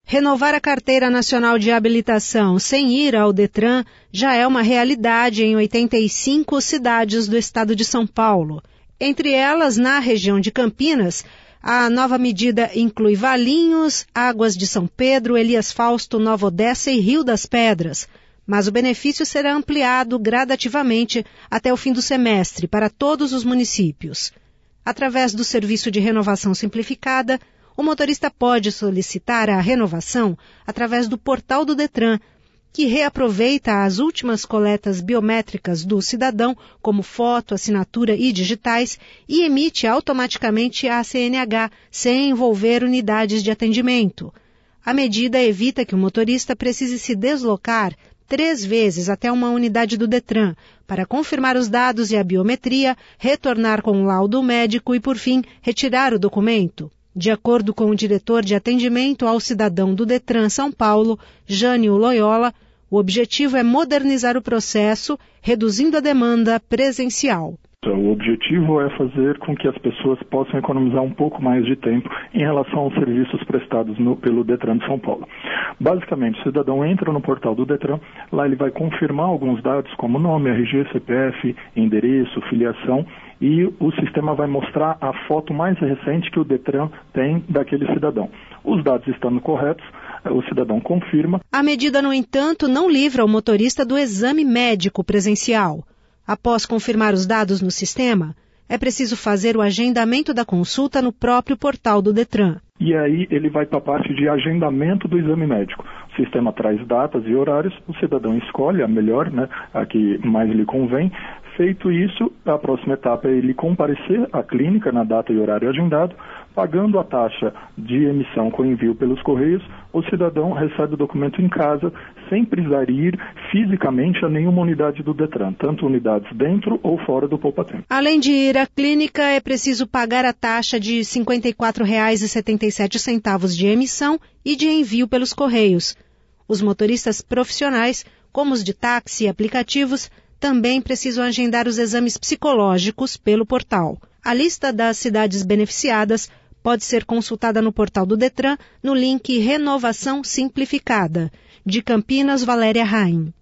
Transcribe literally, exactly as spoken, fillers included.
Renovar a Carteira Nacional de Habilitação sem ir ao Detran já é uma realidade em oitenta e cinco cidades do estado de São Paulo. Entre elas, na região de Campinas, a nova medida inclui Valinhos, Águas de São Pedro, Elias Fausto, Nova Odessa e Rio das Pedras. Mas o benefício será ampliado gradativamente até o fim do semestre para todos os municípios. Através do Serviço de Renovação Simplificada, o motorista pode solicitar a renovação através do portal do Detran, que reaproveita as últimas coletas biométricas do cidadão, como foto, assinatura e digitais, e emite automaticamente a C N H, sem envolver unidades de atendimento. A medida evita que o motorista precise se deslocar três vezes até uma unidade do Detran para confirmar os dados e a biometria, retornar com o laudo médico e, por fim, retirar o documento. De acordo com o diretor de atendimento ao cidadão do Detran São Paulo, Jânio Loyola, o objetivo é modernizar o processo, reduzindo a demanda presencial. O objetivo é fazer com que as pessoas possam economizar um pouco mais de tempo em relação aos serviços prestados no, pelo Detran de São Paulo. Basicamente, o cidadão entra no portal do Detran, lá ele vai confirmar alguns dados como nome, R G, C P F, endereço, filiação, e o sistema vai mostrar a foto mais recente que o Detran tem daquele cidadão. Os dados estando corretos, o cidadão confirma. A medida, no entanto, não livra o motorista do exame médico presencial. Após confirmar os dados no sistema, é preciso fazer o agendamento da consulta no próprio portal do Detran. E aí ele vai para a parte de agendamento do exame médico. O sistema traz datas e horários, o cidadão escolhe a melhor, né, a que mais lhe convém. Feito isso, a próxima etapa é ele comparecer à clínica na data e horário agendado, pagando a taxa de emissão com envio pelos Correios, o cidadão recebe o documento em casa, sem precisar ir fisicamente a nenhuma unidade do Detran, tanto unidades dentro ou fora do poupa-tempo. Além de ir à clínica, é preciso pagar a taxa de cinquenta e quatro reais e setenta e sete centavos de emissão e de envio pelos Correios. Os motoristas profissionais, como os de táxi e aplicativos, também precisam agendar os exames psicológicos pelo portal. A lista das cidades beneficiadas pode ser consultada no portal do Detran no link Renovação Simplificada. De Campinas, Valéria Raim.